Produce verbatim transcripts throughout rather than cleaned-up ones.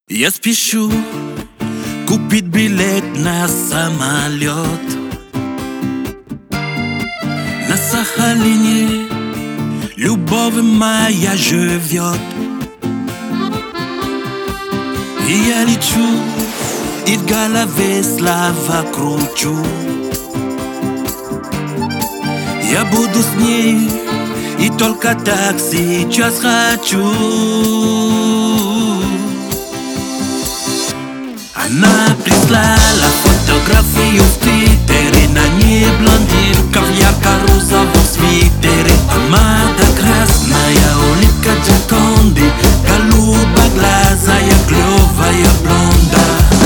Я спешу купить билет на самолет. На Сахалине любовь моя живет. И я лечу, и в голове слова кручу. Я буду с ней, и только так сейчас хочу. Она прислала фотографию в Твиттере. На ней блондинка в ярко-розовом свитере. Помада красная, улыбка Джаконды, голубоглазая, клевая блонда.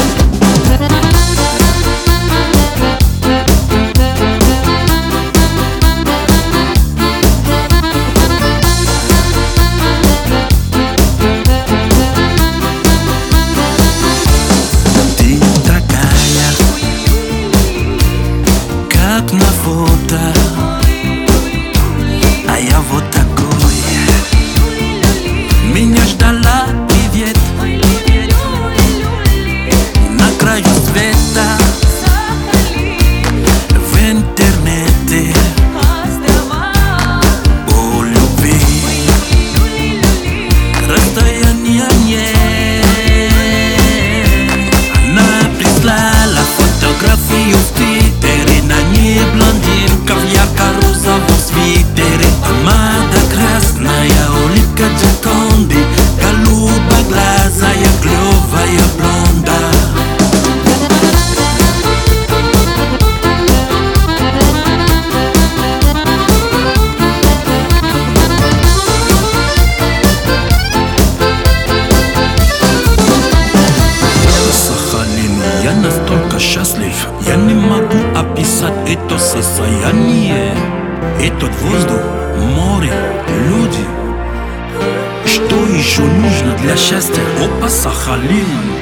На фото, а я вот такой. Меня ждала привет на краю света, в интернете о любви. Расстояния нет. Она прислала фотографию в Твиттере. На ней блондинка в ярко-розовом свитере. Помада красная, улыбка Джаконды, голубоглазая, клевая блонда. Сахалин, я настолько счастлив, я не могу описать это состояние. Этот воздух, море, люди. Что еще нужно для счастья? Опа, Сахалин.